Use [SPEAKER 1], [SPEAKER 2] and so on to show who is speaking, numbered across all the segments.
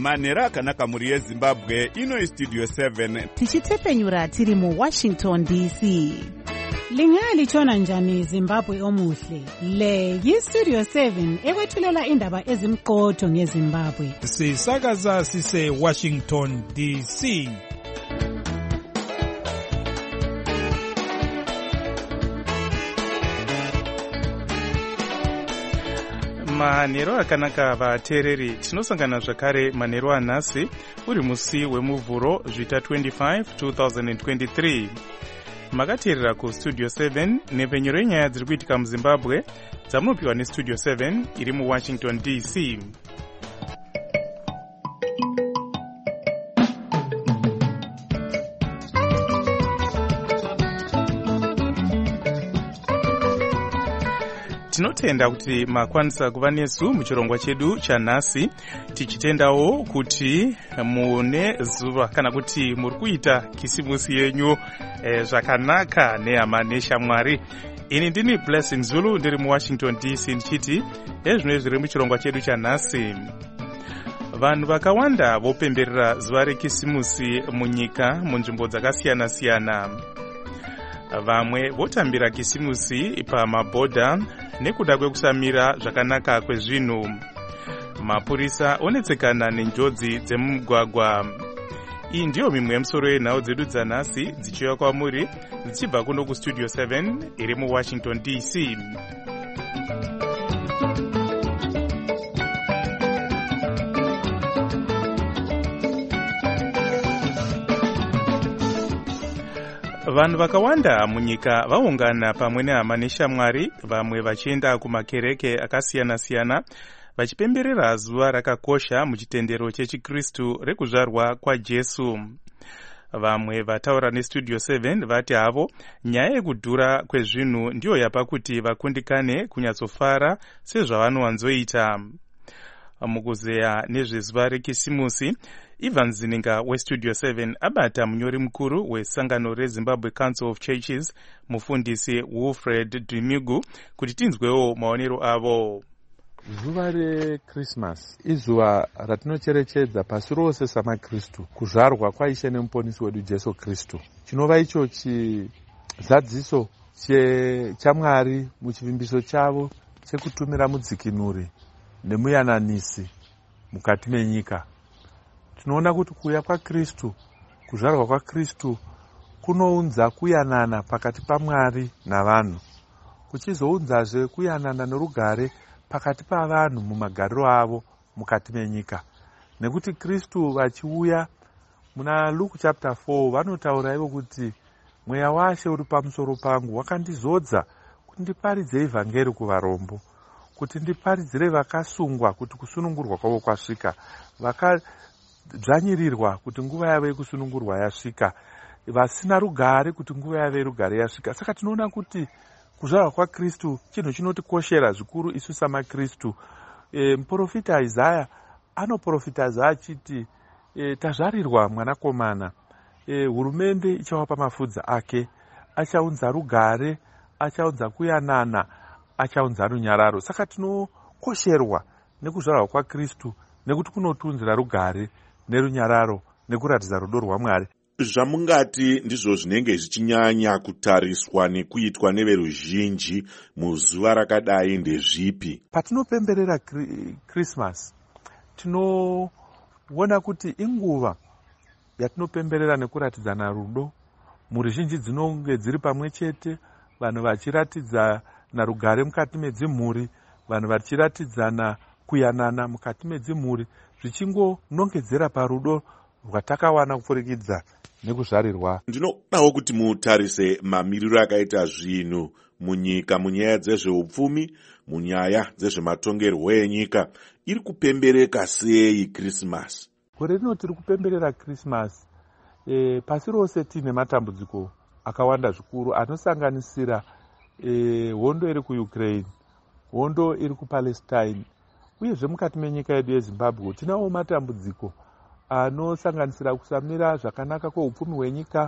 [SPEAKER 1] manhero akanaka mhuri yezimbabwe. Ino Studio 7
[SPEAKER 2] tichitepfenyura tiri muWashington DC. Lingalitshona njani Zimbabwe omuhle? Le yiStudio 7 ekwethulela indaba ezimqotho ngeZimbabwe.
[SPEAKER 3] Sisakaza sise Washington DC. Manhero akanaka vateereri, tinosangana zvakare manhero anhasi uri musi wemuvhuro zvita 25 2023. Makateerera kuStudio 7 nepfenyuro yenyaya dziri kuitika muZimbabwe dzamunopiwa neStudio 7 iri muWashington DC. Tinotenda kuti makwanisa kuva nesu muchirongwa chedu chanhasi, tichitendawo kuti mune zuva kana kuti muri kuita kisimusi yenyu zvakanaka nehama neshamwari. Ini ndini Blessing Zulu ndiri muWashington DC ndichiti ezvino zviri muchirongwa chedu chanhasi. Vanhu vakawanda vopemberera zuva rekisimusi munyika munzvimbo dzakasiyana-siyana. Vamwe votambira kisimusi pamabhodha nekuda kwekusamira zvakanaka kwezvinhu. Mapurisa onetsekana nenjodzi dzemumugwagwa. Iyi ndiyo mimwe yemusoro yenhau dzedu dzanhasi dzichiuya kwamuri dzichibva kuno kuStudio 7 iri muWashington DC. Vanhu vakawanda munyika vaungana pamwe nehama neshamwari, vamwe vachienda kumakereke akasiyana-siyana vachipemberera zuva rakakosha muchitendero chechiKristu rekuzvarwa kwaJesu. Vamwe vataura neStudio 7 vati havo nyaya yekudhura kwezvinhu ndiyo yapa kuti vakundikane kunyatsofara sezvavanowanzoita. Mukuzeya nezvezuva rekisimusi, Ivan Zininga weStudio 7 abata munyori mukuru wesangano reZimbabwe Council of Churches, mufundisi Wilfred Dimigu, kuti tinzwewo maonero avo.
[SPEAKER 4] Zuva reChristmas izuva ratinocherechedza pasi rose samaKristu kuzvarwa kwaishe nemuponesi wedu Jesu Kristu, chinova icho chizadziso chaMwari muchivimbiso chavo chekutumira mudzikinuri nemuyananisi mukati menyika. Tinoona kuti kuuya kwaKristu, kuzvarwa kwaKristu kunounza kuyanana pakati paMwari navanhu, kuchizounzazve kuyanana nerugare pakati pavanhu mumagariro avo mukati menyika. Nekuti Kristu vachiuya muna Luke chapter 4 vanotaura ivo kuti mweya waShe uri pamusoro pangu, wakandizodza kuti ndiparidze evhangeri kuvarombo, kuti ndiparidzire vakasungwa kuti kusunungurwa kwavo kwasvika, vakadzvanyirirwa kuti nguva yavo yekusunungurwa yasvika, vasina rugare kuti nguva yavo yerugare yasvika. Saka tinoona kuti kuzvarwa kwaKristu chinhu chinotikoshera zvikuru isu samaKristu. Muprofita Isaya anoprofitaza achiti tazvarirwa mwanakomana, hurumende ichawapa mafudza ake, achaunza rugare, achaunza kuyanana, achaunza runyararo. Saka tinokosherwa nekuzvarwa kwaKristu nekuti kunotunzira rugare nerunyararo nekuratidza rudo rwaMwari.
[SPEAKER 5] Zvamungati ndizvo zvinenge zvichinyanya kutariswa nekuitwa neveruzhinji muzuva rakadai ndezvipi?
[SPEAKER 4] Patinopemberera Christmas tinoona kuti inguva yatinopemberera nekuratidzana rudo. Mhuri zhinji dzinonge dziri pamwe chete, vanhu vachiratidzana rugare mukati medzimhuri, vanhu vachiratidzana kuyanana mukati medzimhuri, zvichingonongedzera parudo rwatakawana kupfurikidza nekuzvarirwa.
[SPEAKER 5] Ndinodawo kuti mutarise mamiriro akaita zvinhu munyika munyaya dzezveupfumi, munyaya dzezvematongerwo enyika. Iri kupembereka sei Christmas?
[SPEAKER 4] Gore rino tiri kupemberera Christmas. Pasi rose tine matambudziko akawanda zvikuru anosanganisira hondo iri kuUkraine, hondo iri kuPalestine, uyezve mukati menyika yedu yeZimbabwe tinawo matambudziko anosanganisira kusamira zvakanaka kweupfumi hwenyika,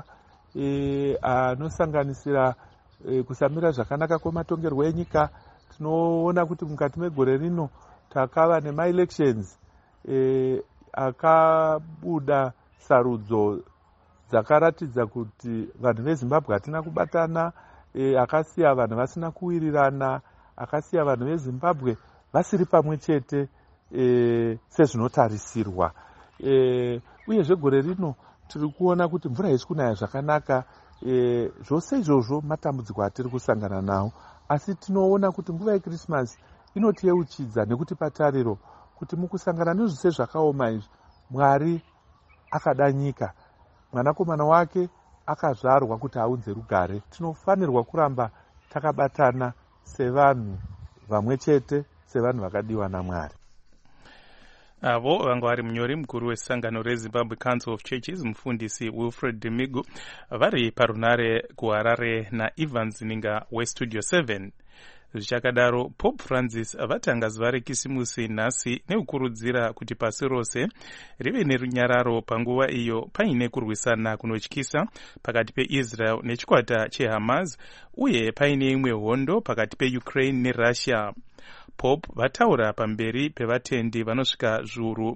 [SPEAKER 4] anosanganisira kusamira zvakanaka kwematongerwo enyika. Tinoona kuti mukati megore rino takava nemaelections akabuda sarudzo dzakaratidza kuti vanhu vezimbabwe hatina kubatana, akasiya vanhu vasina kuwirirana, akasiya vanhu vezimbabwe vasiri pamwe chete sezvinotarisirwa. Uyezve gore rino tiri kuona kuti mvura haisi kunaya zvakanaka. Zvose izvozvo matambudziko atiri kusangana nawo, asi tinoona kuti nguva yekrisimasi inotiyeuchidza nekutipa tariro kuti mukusangana nezvose zvakaoma izvi, Mwari akada nyika, mwanakomana wake akazvarwa kuti aunze rugare. Tinofanirwa kuramba takabatana sevanhu vamwe chete, sevanhu vakadiwa naMwari.
[SPEAKER 3] Avo vanga vari munyori mukuru wesangano reZimbabwe Council of Churches, mufundisi Wilfred Demigu, vari parunare kuHarare naEvans Ninga weStudio 7. Zvichakadaro, Pope Francis vatanga zuva rekisimusi nhasi nekukurudzira kuti pasi rose rive nerunyararo panguva iyo paine kurwisana kunotyisa pakati peIsrael nechikwata cheHamas, uye paine imwe hondo pakati peUkraine neRussia. Pope vataura pamberi pevatendi vanosvika zviuru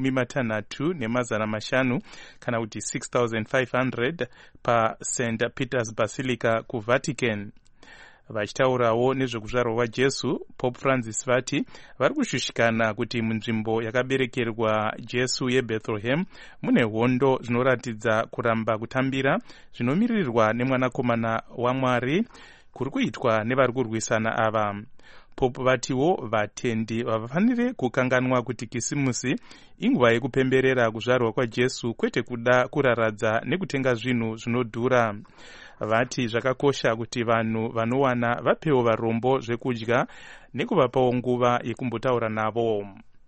[SPEAKER 3] 60,500 kana kuti 6,500 paSt Peter's Basilica kuVatican. Vachitaurawo nezvekuzvarwa kwaJesu, Pope Francis vati vari kushushikana kuti munzvimbo yakaberekerwa Jesu yeBethlehem mune hondo zvinoratidza kuramba kutambira zvinomirirwa nemwanakomana waMwari kuri kuitwa nevari kurwisana ava. Pope vatiwo vatendi vavafanire kukanganwa kuti kisimusi inguva yekupemberera kuzvarwa kwaJesu, kwete kuda kuraradza nekutenga zvinhu zvinodhura. Vati zvakakosha kuti vanhu vanowana vapewo varombo zvekudya nekuvapawo nguva yekumbotaura navo.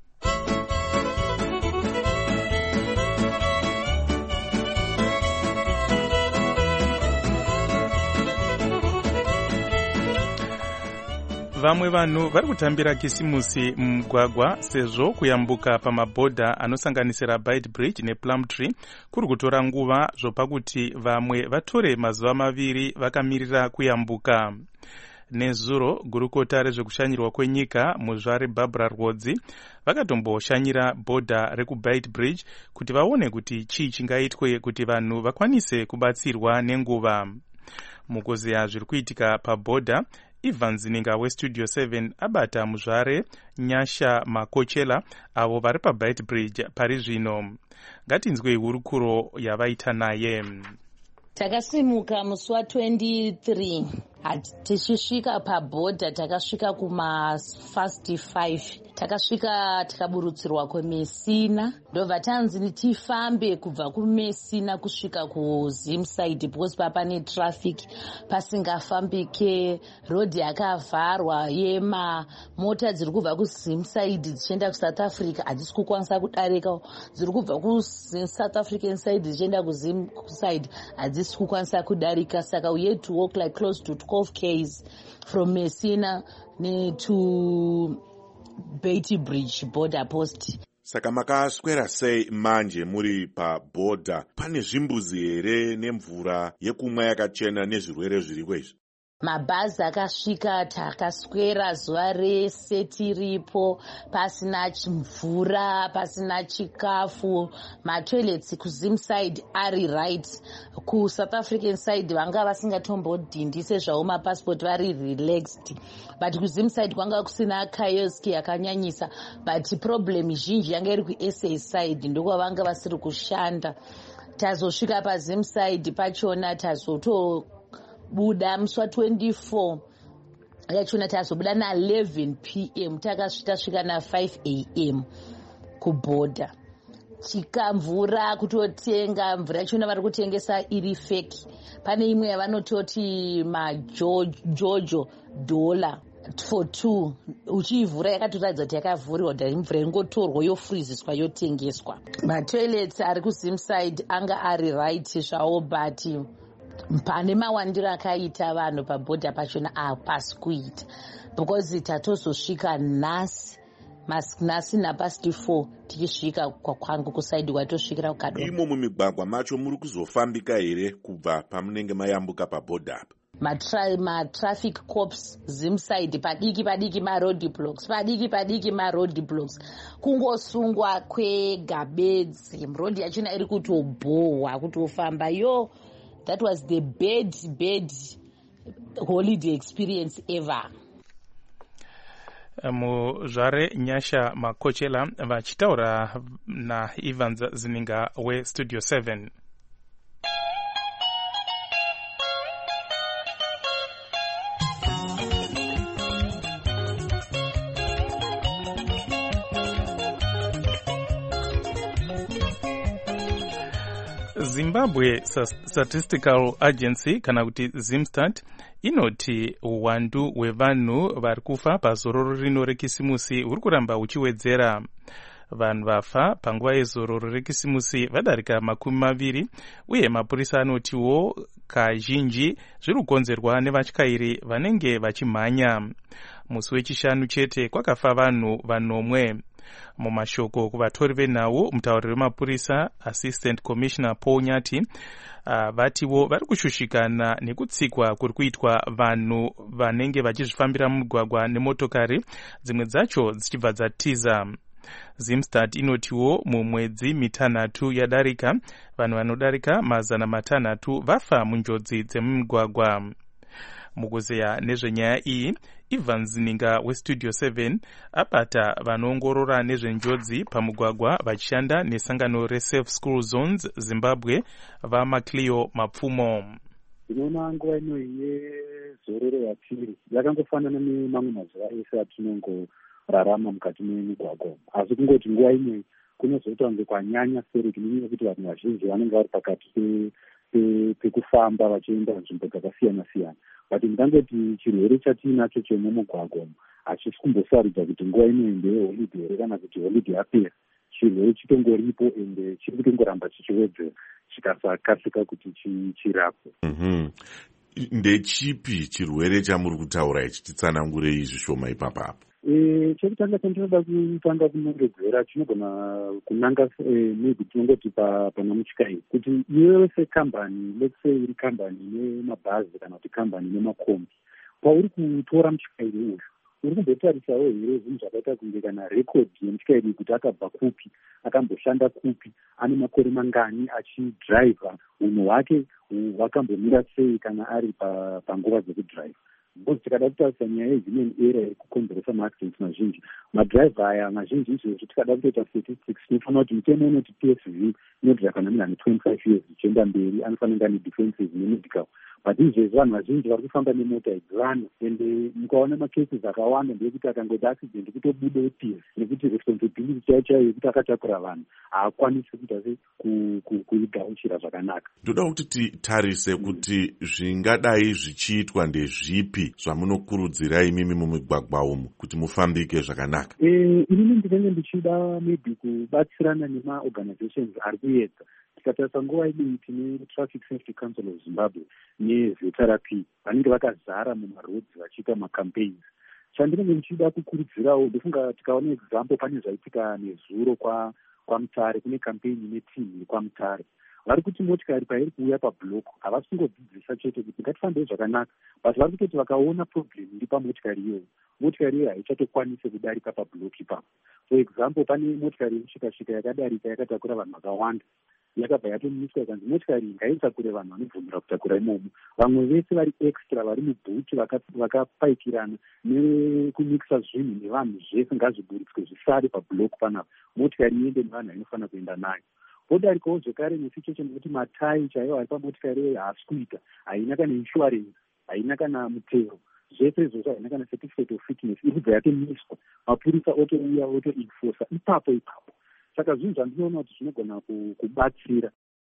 [SPEAKER 3] Vamwe vanhu vari kutambira kisimusi mumugwagwa sezvo kuyambuka pamabhodha anosanganisira Byte Bridge nePlumtree kuri kutora nguva zvopakuti vamwe vatore mazuva 2 vakamirira kuyambuka. Nezuro, gurukota rezvekushanyirwa kwenyika muzvare Barbara Rhodzi vakatomboshanyira bhodha rekuByte Bridge kuti vaone kuti chii chingaitwe kuti vanhu vakwanise kubatsirwa nenguva. Mukuziya zviri kuitika pabhodha, Evans Ninga weStudio 7 abata muzvare Nyasha Makochela avo vari paByte Bridge pari zvino. Ngatinzwe hurukuro yavaita naye.
[SPEAKER 6] Takasimuka musi wa23 tichisvika pabhodha, takasvika kuma-fast 5, takasvika tikaburutsirwa kuMessina, ndobva tanzi tifambe kubva kuMessina kusvika kuZimside because papane traffic pasingafambike, rodhi yakavharwa yemamota dziri kubva kuZimside dzichienda kuSouth Africa hadzisi kukwanisa kudarika, dziri kubva kuSouth African side dzichienda kuZimside hadzisi kukwanisa kudarika, saka we had to walk like close to 12 km from Messina to Byte Bridge border post.
[SPEAKER 5] Saka makaswera sei manje muri pabhodha? Pane zvimbuzi here nemvura yekumwa yakachena nezvirwere zviriko izvi?
[SPEAKER 6] Mabhazi akasvika, takaswera zuva rese tiripo, pasina mvura, pasina chikafu. Matoilets kuZimside ari right, kuSouth African side vanga vasingatombodhindise zvavo mapassport vari relaxed, but kuZimside kwanga kusina kiosk yakanyanyisa, but problem zhinji yanga iri kuSA side ndokwavanga vasiri kushanda. Tazosvika paZimside pachona tazotobuda musi wa24 yachona, tazobuda na11 PM takasvika na5 AM kubhodha. Chikamvura kutotenga mvura yachona vari kutengesa iri feki. Pane imwe yavanototi majojo dollar for 2, uchiivhura yakatoratidza kuti yakavhurirwa, kuti mvura ingotorwa yofriziswa yotengeswa. Matoilets ari kuZimside anga ari right zvawo, but pane mawandiro akaita vanhu pabhodha pachona hapasi kuita, because tatozosvika nhasi napasti 4 tichisvika kwakwangu kusaidi kwatosvikira kukadwa.
[SPEAKER 5] Imo mumigwagwa macho muri kuzofambika here kubva pamunenge mayambuka pabhodha apa?
[SPEAKER 6] matraffic cops zimside padiki maroad blocks kungosungwa kwegabedzi road yachona iri kutobhohwa kutofamba that was the bad holiday experience ever.
[SPEAKER 3] Muzvare Nyasha Makochela vachitaura naIvans Zininga weStudio 7. Zimbabwe Statistical Agency kana kuti Zimstat inoti uwandu hwevanhu vari kufa pazororo rino rekisimusi huri kuramba huchiwedzera. Vanhu vafa panguva yezororo rekisimusi vadarika 20 uye mapurisa anotiwo kazhinji zviri kukonzerwa nevatyairi vanenge vachimhanya. Musi wechishanu chete kwakafa vanhu 9. Mumashoko kuvatori venhau, mutauriri wemapurisa Assistant Commissioner Paul Nyati vatiwo vari kushushikana nekutsikwa kuri kuitwa vanhu vanenge vachizvifambira mumugwagwa nemotokari, dzimwe dzacho dzichibva dzatiza. Zimstat inotiwo mumwedzi 6 yadarika vanhu vanodarika 600 vafa munjodzi dzemumugwagwa. Mukuzeya nezvenyaya iyi, Ivan Zininga weStudio 7 abata vanoongorora nezvenjodzi pamugwagwa vachishanda nesangano reSafe School Zones Zimbabwe vaMacleo Mapfumo.
[SPEAKER 7] Ndinoona nguva ino yezororo yapiri yakangofanana nemamwe mazuva ese atinongorarama mukati memugwagwa, asi kungoti nguva ino kunozoita kunge kwanyanya seri kunyanya kuti vanhu vazhinji vanenge vari pakati pekufamba vachienda nzvimbo dzakasiyana siyana. But ndangoti chirwere chatiinacho chemumugwagwa hachisi kumbosaridza kuti nguva ino ndeyeholiday here kana kuti holiday yapera. Chirwere chitongoripo ende chiri kutongoramba chichiwedzera chikasakasika kuti chirapwe.
[SPEAKER 5] Ndechipi chirwere chamuri kutaura ichi? Titsanangurei zvishoma ipapapo.
[SPEAKER 7] Chekutanga chandinoda kutanga kunongedzera chinogona kunanga maybe tinongoti pana mutyai kuti iwe sekambani, let's say iri kambani nemabhazi kana kuti kambani nemakombi, pauri kutora mutyairi uyu uri kumbotarisawo here zvinhu zvakaita kunge kana rekodhi yemutyairi kuti akabva kupi, akamboshanda kupi, ane makore mangani achidhiraivha, unhu hwake hwakambomira sei kana ari panguva dzekudhiraivha. Because tikada kutarisa nyaya yehuman error iri kukonzeresa maaccidents mazhinji, madhiraivha aya mazhinji izvozvo tikada kutoita statistics tinofanira kuti mutemo unoti PSV inodhira kana munhu ane 25 years zvichienda mberi anofanira kunge ane defenses nemedical. But izvezvi vanhu vazhinji vari kufamba nemota idzi ende mukaona macases akawanda ndeyekuti akangoti accident kutobuda PS nekuti responsibility chaiyo yekuti akatakura vanhu haakwanisi kuita kuidaruchira zvakanaka.
[SPEAKER 5] Ndoda kuti titarise kuti zvingadai zvichiitwa ndezvipi zvamunokurudzira imimi mumigwagwa umu kuti mufambike zvakanaka.
[SPEAKER 7] Inini ndinenge ndichida maybe kubatsirana nemaorganizations ari kuedza. Tikatarisa nguva idii tine Traffic Safety Council of Zimbabwe neVeteraP vanenge vakazara mumarodzi vachiita macampaigns. Chandinenge ndichida kukurudzirawo ndofunga tikaona example pane zvaitika nezuro kwaMutare, kune campaign netimu kwaMutare. Vari kuti motikari pairi kuuya pablock havasi kungodzidzisa chete kuti ngatifambei zvakanaka, but vari kutoti vakaona problem iri pamotikari iyoyo, motikari iyoyo haichatokwanise kudarika pablock ipapo. For example, pane motikari yemushikashika yakadarika yakatakura vanhu vakawanda, yakabva yatomiswa ikanzi motikari ngaitakure vanhu vanobvumira kutakura imomo. Vamwe vese vari extra vari mubhuti vakapaikirana nekumikisa zvinhu nevanhu zvese ngazviburitswe zvisare pablock panapa, motikari iende nevanhu vainofanira kuenda nayo. Podarikawo zvekare nesichecheni nekuti matayi chaiwo ari pamotikari iyoyo haasi kuita, haina kana insurance, haina kana mutero, zvese izvozvo haina kana certificate of fitness, iri kubva yatomiswa, mapurisa otouya otoenforsa ipapo. Saka zvinhu zvandinoona kuti zvinogona kubatsira.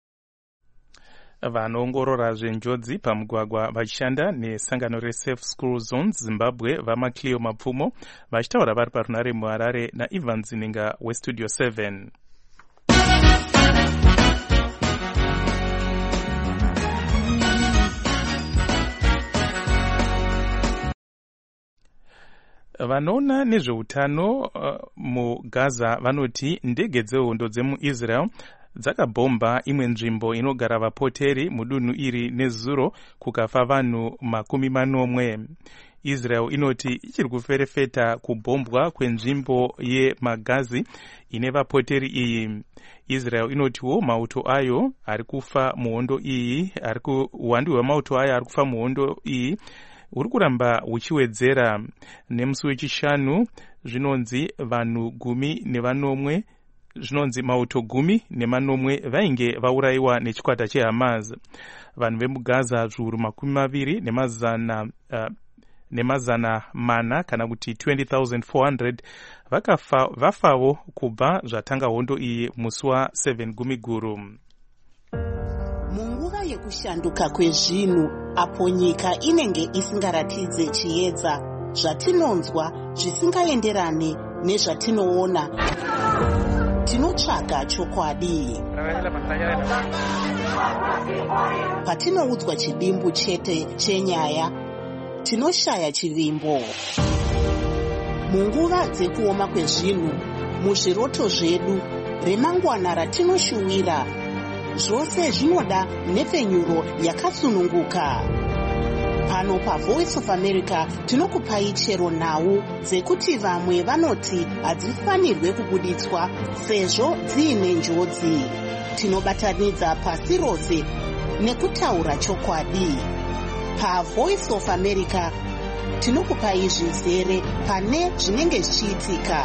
[SPEAKER 3] Vanoongorora zvenjodzi pamugwagwa vachishanda nesangano reSafe School Zones Zimbabwe vaMacleo Mapfumo vachitaura vari parunare muHarare naIvan Zininga weStudio 7. Vanoona nezveutano muGaza vanoti ndege dzehondo dzemuIsrael dzakabhomba imwe nzvimbo inogara vapoteri mudunhu iri nezuro kukafa vanhu 40. Israel inoti ichiri kuferefeta kubhombwa kwenzvimbo yemagazi ine vapoteri iyi. Israel inotiwo mauto ayo ari kufa muhondo iyi, uwandu hwemauto ayo ari kufa muhondo iyi uri kuramba huchiwedzera. Nemusi wechishanu zvinonzi vanhu 10 zvinonzi mauto 10 vainge vaurayiwa nechikwata cheHamas. Vanhu vemugaza zviuru 20 nemazana mana kana kuti 20,400 vafawo kubva zvatanga hondo iyi musi wa7 Gumiguru.
[SPEAKER 8] Munguva yekushanduka kwezvinhu, apo nyika inenge isingaratidze chiedza, zvatinonzwa zvisingaenderane nezvatinoona, tinotsvaga chokwadi. Patinoudzwa chidimbu chete chenyaya, tinoshaya chivimbo. Munguva dzekuoma kwezvinhu, muzviroto zvedu, remangwana ratinoshuwira, zvose zvinoda nhepfenyuro yakasununguka. Pano paVoice of America tinokupai chero nhau dzekuti vamwe vanoti hadzifanirwe kubuditswa sezvo dziine njodzi. Tinobatanidza pasi rose nekutaura chokwadi. PaVoice of America tinokupai zvizere pane zvinenge zvichiitika.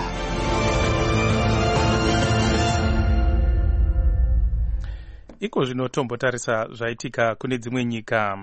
[SPEAKER 3] Iko zvinotombotarisa zvaitika kune dzimwe nyika.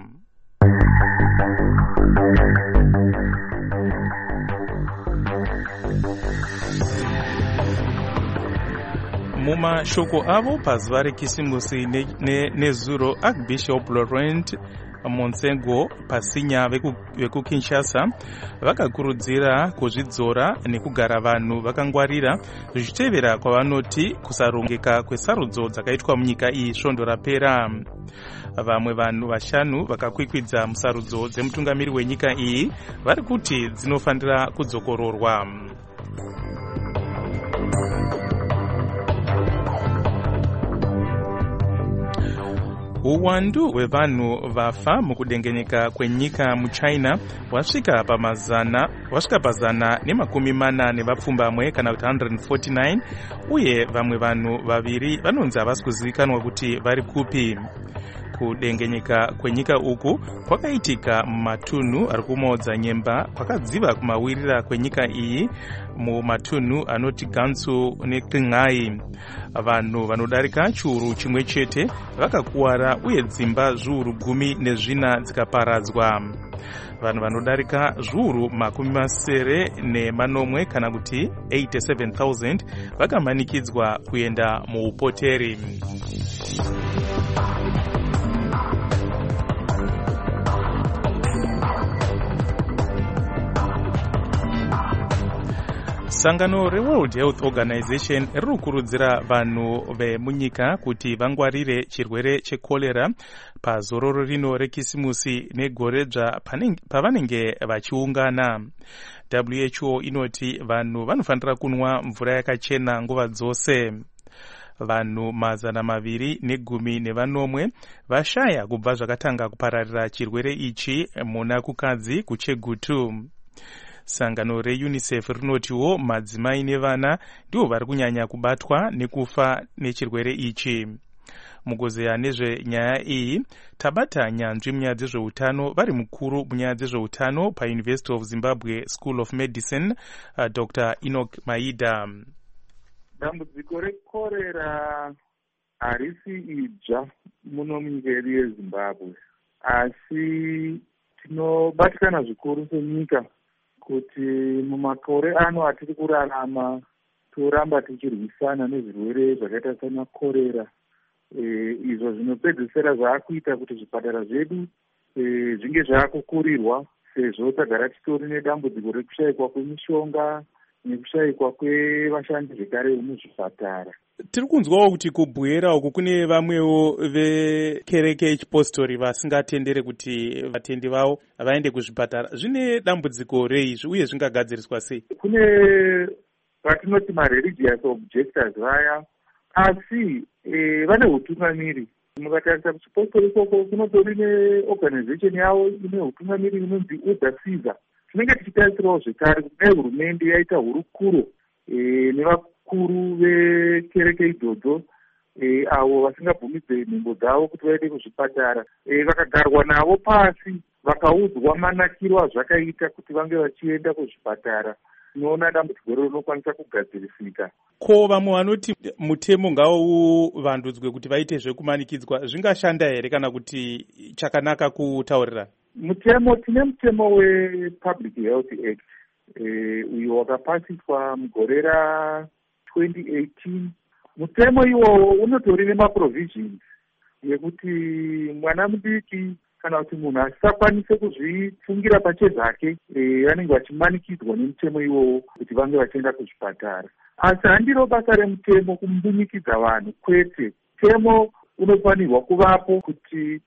[SPEAKER 3] Mumashoko avo pazuva rekisimusi nezuro, Archbishop Laurent Monsengo Pasinya veku-Kinshasa vakakurudzira kuzvidzora nekugara vanhu vakangwarira zvichitevera kwavanoti kusarongeka kwesarudzo dzakaitwa munyika iyi svondo rapera. Vamwe vanhu 5 vakakwikwidza musarudzo dzemutungamiri wenyika iyi vari kuti dzinofanira kudzokororwa. Uwandu hwevanhu vafa mukudengenyeka kwenyika muChina wasvika pazana nemakumi mana nevapfumbamwe kana kuti 149, uye vamwe vanhu 2 vanonzi havasi kuzivikanwa kuti vari kupi. Kudengenyeka kwenyika uku kwakaitika mumatunhu ari kumaodza nyemba kwakadziva kumawirira kwenyika iyi mumatunhu anoti Gansu neQinghai. Vanhu vanodarika chiuru chimwe chete vakakuwara uye dzimba zviuru 14 dzikaparadzwa. Vanhu vanodarika zviuru 80 kana kuti 87,000 vakamanikidzwa kuenda muupoteri. Sangano reWorld Health Organization riri kukurudzira vanhu vemunyika kuti vangwarire chirwere chekolera pazororo rino rekisimusi negoredzva pavanenge vachiungana. WHO inoti vanhu vanofanira kunwa mvura yakachena nguva dzose. Vanhu 210 vashaya kubva zvakatanga kupararira chirwere ichi muna kukadzi kuChegutu. Sangano reUNICEF rinotiwo madzimai nevana ndivo vari kunyanya kubatwa nekufa nechirwere ichi. Mugozeya nezvenyaya iyi tabata nyanzvi munyaya dzezveutano vari mukuru munyaya dzezveutano paUniversity of Zimbabwe School of Medicine, Dr. Enoch Maida.
[SPEAKER 4] Dambudziko rekorera harisi idzva muno munyika yedu yeZimbabwe, asi tinobatikana zvikuru senyika kuti mumakore ano atiri kurarama toramba tichirwisana nezvirwere zvakaita sana korera, izvo zvinopedzisira zvaakuita kuti zvipatara zvedu zvinge zvaakukurirwa, sezvo tagara titori nedambudziko rekushayikwa kwemishonga nekushayikwa kwevashandi zvekare vemuzvipatara.
[SPEAKER 3] Tiri kunzwawo kuti kubwera uku kune vamwewo vekereke yechipostori vasingatendere kuti vatendi vavo vaende kuzvipatara. Zvine dambudziko reizvi uye zvingagadziriswa sei?
[SPEAKER 4] Kune vatinoti mareligious objectors vaya
[SPEAKER 9] asi vane utungamiri. Mukatarisa kuchipostori ikoko kunotori neorganization yavo ine utungamiri inonzi Uda Caesar. Tinenge tichitarisirawo zvekare kuti dai hurumende yaita hurukuro nevakuru vekereke idzodzo avo vasingabvumidze nhengo dzavo kuti vaende kuzvipatara, vakagarwa navo pasi vakaudzwa manakiro azvakaita kuti vange vachienda kuzvipatara, tinoona dambudziko rinokwanisa kugadzirisika.
[SPEAKER 3] Ko vamwe vanoti mutemo ngauvandudzwe kuti vaite zvekumanikidzwa, zvingashanda here kana kuti chakanaka kutaurira?
[SPEAKER 9] Mutemo, tine mutemo wePublic Health Act uyo wakapasiswa mugore ra2018. Mutemo iwowo unotori nemaprovisions yekuti mwana mudiki kana kuti munhu asisakwanise kuzvifungira pachezvake vanenge vachimanikidzwa nemutemo iwowo kuti vange vachienda kuzvipatara. Asi handiro basa remutemo kumbunyikidza vanhu, kwete. Mutemo unofanirwa kuvapo kuti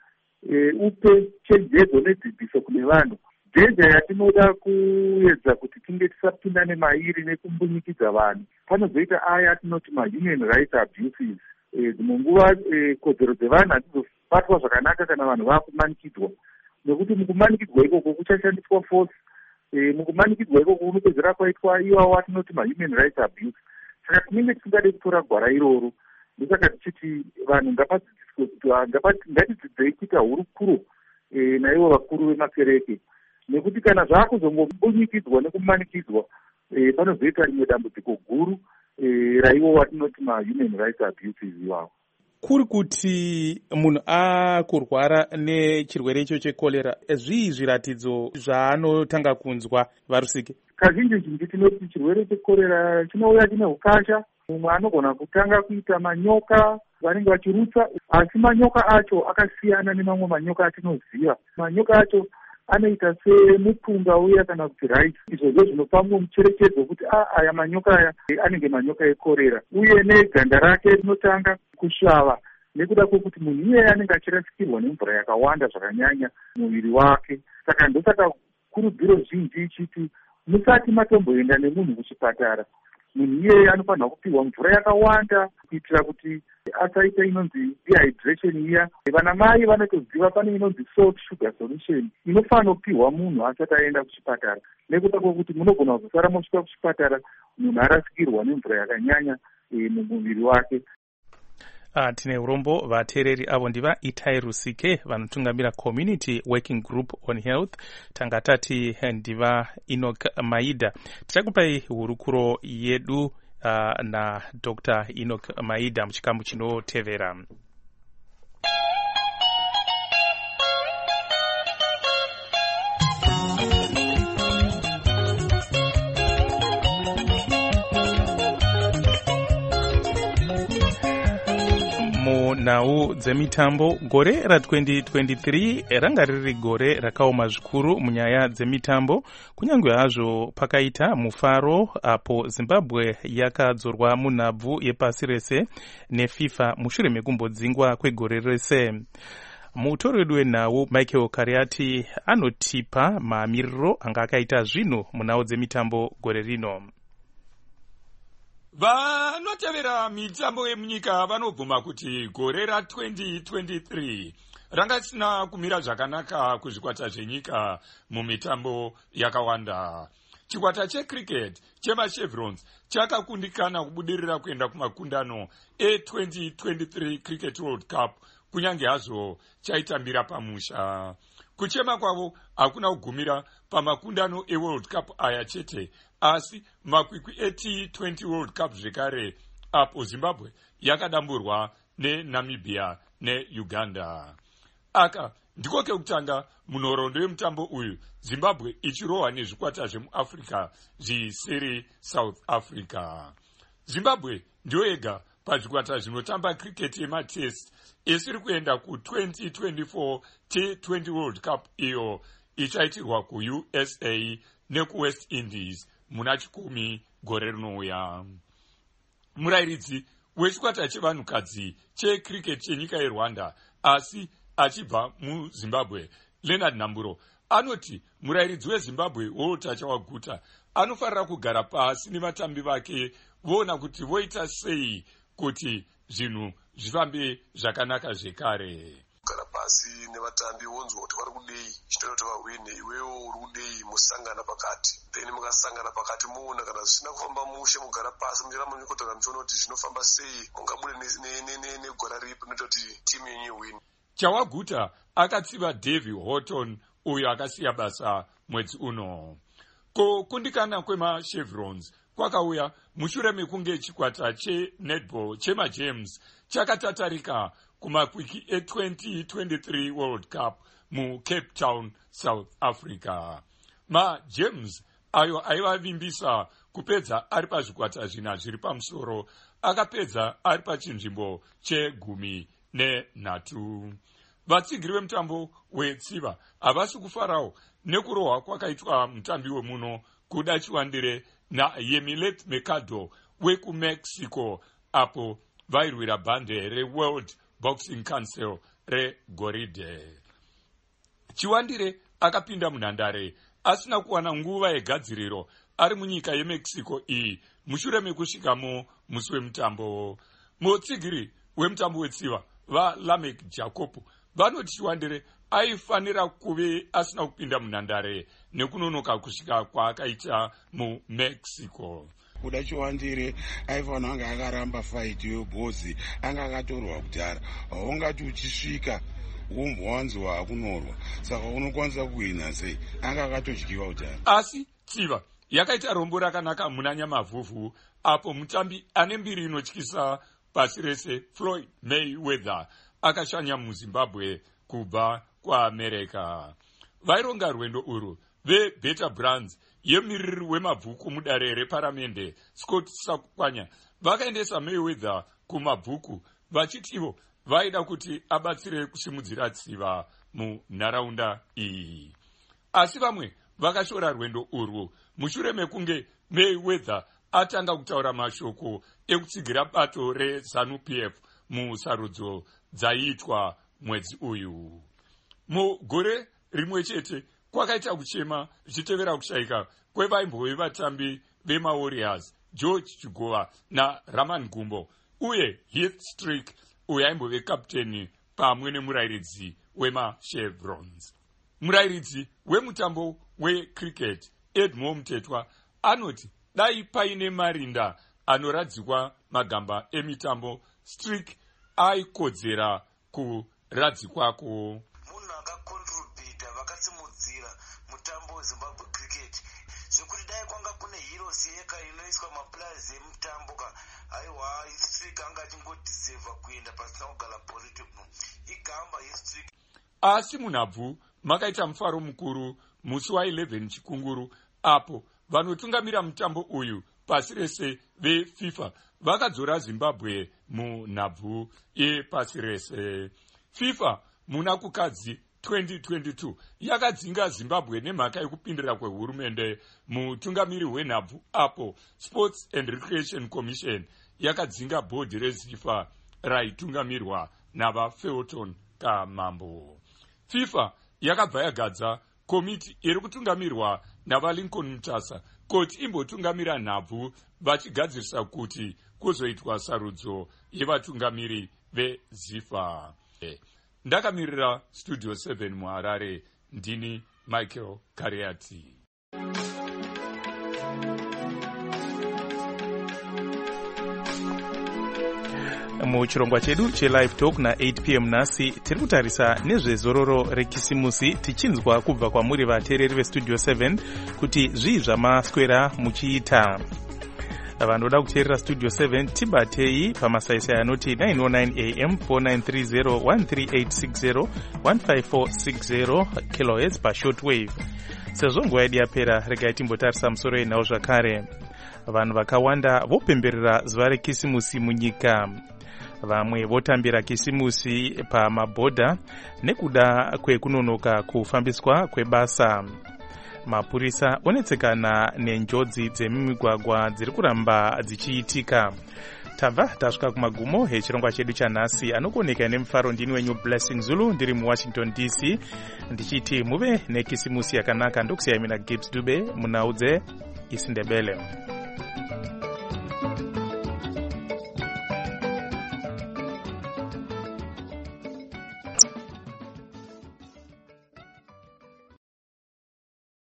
[SPEAKER 9] upe chenjedzo nedzidziso kune vanhu. Dhenja yatinoda kuedza kuti tinge tisapindane mairi nekumbunyikidza vanhu, panozoita aya atinoti ma-human rights abuses. Dzimwe nguva kodzero dzevanhu hadzizobatwa zvakanaka kana vanhu vakumanikidzwa, nekuti mukumanikidzwa ikoko kuchashandiswa force. Mukumanikidzwa ikoko kunopedzera kwaitwa iwawo atinoti ma-human rights abuse. Saka tinenge tisingade kutora gwara iroro. Ndosaka tichiti vanhu ngapadzidziswe kuti ngatidzidzei kuita hurukuro naivo vakuru vemakereke, nekuti kana zvakuzongombunyikidzwa nekumanikidzwa panozoita rimwe dambudziko guru raivo vatinoti ma-human rights abuses iwawo.
[SPEAKER 3] Kuri kuti munhu akurwara nechirwere icho chekorera, zvii zviratidzo zvaanotanga kunzwa varusike?
[SPEAKER 9] Kazhinji tinoti chirwere chekorera chinouya chine ukasha. Mumwe anogona kutanga kuita manyoka vanenge vachirutsa, asi manyoka acho akasiyana nemamwe manyoka atinoziva. Manyoka acho anoita semupunga uya kana kuti rice. Izvozvo zvinopa mumwe mucherechedzo kuti aya manyoka aya anenge manyoka ekorera. Uye neganda rake rinotanga kusvava nekuda kwekuti munhu iyeye anenge achirasikirwa nemvura yakawanda zvakanyanya muviri wake. Saka ndosaka kurudziro zhinji ichiti musati matomboenda nemunhu kuchipatara, munhu iyeye anofanirwa kupiwa mvura yakawanda kuitira kuti asaita inonzi dehydration iya. Vana mai vanotoziva pane inonzi salt sugar solution inofanira kupiwa munhu asati aenda kuchipatara, nekuda kwekuti munogona kuzosara mosvika kuchipatara munhu arasikirwa nemvura yakanyanya mumuviri wake.
[SPEAKER 3] Tine urombo vateereri avo ndiva Itai Rusike vanotungamira Community Working Group on Health, tanga tati ndiva Enoch Maida. Tichakupai hurukuro yedu na Dr. Enoch Maida muchikamu chinotevera. Munhau dzemitambo, gore ra2023 ranga riri gore rakaoma zvikuru munyaya dzemitambo, kunyange hazvo pakaita mufaro apo Zimbabwe yakadzorwa munhabvu yepasi rese neFIFA mushure mekumbodzingwa kwegore rese. Mutori wedu wenhau Michael Kariati anotipa mamiriro anga akaita zvinhu munhau dzemitambo gore rino.
[SPEAKER 10] Vanotevera mitambo yemunyika vanobvuma kuti gore ra2023 ranga risina kumira zvakanaka kuzvikwata zvenyika mumitambo yakawanda. Chikwata checricket chemachevrons chakakundikana kubudirira kuenda kumakundano e2023 Cricket World Cup, kunyange hazvo chaitambira pamusha. Kuchema kwavo hakuna kugumira pamakundano eWorld Cup aya chete, asi makwikwi eT20 World Cup zvekare apo Zimbabwe yakadamburwa neNamibia neUganda. Aka ndiko kekutanga munhoroondo yemutambo uyu, Zimbabwe ichirohwa nezvikwata zvemuAfrica zvisere South Africa. Zimbabwe ndiyo yega pazvikwata zvinotamba cricket yematest isiri kuenda ku2024 T20 World Cup iyo ichaitirwa kuUSA nekuWest Indies muna 10 gore rinouya. Murairidzi wechikwata chevanhukadzi checricket chenyika yeRwanda asi achibva muZimbabwe, Leonard Namburo, anoti murairidzi weZimbabwe Walter Chawaguta anofanira kugara pasi nevatambi vake voona kuti voita sei kuti zvinhu zvifambe zvakanaka zvekare.
[SPEAKER 11] Kugara pasi nevatambi wonzwa kuti vari kudei chitoita kuti vahwine, iwewo uri kudei musangana pakati, then mukasangana pakati muona kana zvisina kufamba mushe mugara pasi muchiramba muchikotaura muchiona kuti zvinofamba sei, mungabude negora ripi rinoita kuti timu yenyu iwine.
[SPEAKER 10] Chawaguta akatsiva Davy Horton uyo akasiya basa mwedzi uno. Kukundikana kwemachevrons kwakauya mushure mekunge chikwata chenetball chemajames chakatatarika kumakwiki e2023 World Cup muCape Town, South Africa. MaJames ayo aivavimbisa kupedza ari pazvikwata zvina zviri pamusoro akapedza ari pachinzvimbo che13. Vatsigiri vemutambo wetsiva havasi kufarawo nekurohwa kwakaitwa mutambi wemuno kuda chiwandire naYemilet Mercado wekumexico apo vairwira bhande reWorld Boxing Council regoridhe. Chiwandire akapinda munhandare asina kuwana nguva yegadziriro ari munyika yemexico iyi mushure mekusvikamo musi wemutambo. Mutsigiri wemutambo wetsiva vaLamek Jacob vanoti Chiwandire aifanira kuve asina kupinda munhandare nekunonoka kusvika kwaakaita mumexico.
[SPEAKER 12] Kuda Chiwandire aifanira anga akaramba fight yebhozi anga akatorwa kudhara, haungati uchisvika umbwanzwa akunorwa, saka unokwanisa kuhina sei, anga akatodyiwa kudhara.
[SPEAKER 10] Asi tsiva yakaita rombo rakanaka muna Nyamavhuvhu apo mutambi ane mbiri inotyisa pasi rese Floyd Mayweather akashanya muZimbabwe kubva kuAmerica. Vaironga rwendo urwu veBeta Brands yemumiriri wemabhuku mudare reparamende Scott Sakwanya vakaendesa Mayweather kumabhuku vachiti ivo vaida kuti abatsire kusimudzira tsiva munharaunda iyi. Asi vamwe vakashora rwendo urwu mushure mekunge Mayweather atanga kutaura mashoko ekutsigira bato reZANU-PF musarudzo dzaiitwa mwedzi uyu. Mugore rimwe chete kwakaita kuchema zvichitevera kushayika kwevaimbowe vatambi vemaWarriors George Chigova naRaman Gumbo uye Heath Strick uyo aimbove kapteni pamwe nemurairidzi wemachevrons. Murairidzi wemutambo wecricket Edmore Mtetwa anoti dai paine marinda anoradzikwa magamba emitambo Strick aikodzera kuradzikwako.
[SPEAKER 11] Munhu akakontribhita vakasimudzira mutambo weZimbabwe cricket zvekuti dai kwanga kune heroes yeka inoiswa maplayers emutambo aiwa Strick anga achingodiseva kuenda pasina kugara bhoriti igamba yeStrick.
[SPEAKER 10] Asi munhabvu makaita mufaro mukuru musi wa11 chikunguru apo vanotungamira mutambo uyu pasi rese veFIFA vakadzora Zimbabwe munhabvu yepasi rese. FIFA muna kukadzi 2022 yakadzinga Zimbabwe nemhaka yekupindira kwehurumende mutungamiri hwenhabvu apo Sports and Recreation Commission yakadzinga bhodhi reZIFA raitungamirwa navaFelton Kamambo. FIFA yakabva yagadza komiti iri kutungamirwa navaLincoln Mutasa kuti imbotungamira nhabvu vachigadzirisa kuti kuzoitwa sarudzo yevatungamiri veZIFA. Ndakamirira Studio 7 muHarare, ndini Michael Kariati.
[SPEAKER 3] Muchirongwa chedu chelive talk na8 p.m. nhasi tiri kutarisa nezvezororo rekisimusi tichinzwa kubva kwamuri vateereri vestudio 7 kuti zvii zvamaswera muchiita. Vanoda kuteerera studio 7 tibatei pamasaisai anoti 909 am 4930 13860 15460 kHz pashortwave. Sezvo nguva yedu yapera, regai timbotarisa musoro yenhau zvakare. Vanhu vakawanda vopemberera zuva rekisimusi munyika. Vamwe votambira kisimusi pamabhodha nekuda kwekunonoka kufambiswa kwebasa. Mapurisa onetsekana nenjodzi dzemimigwagwa dziri kuramba dzichiitika. Tabva tasvika kumagumo hechirongwa chedu chanhasi. Anokuoneka nemufaro ndini wenyu Blessing Zulu ndiri muWashington DC ndichiti muve nekisimusi yakanaka. Ndokusiyai mina Gibbs Dube munaudze isindebele.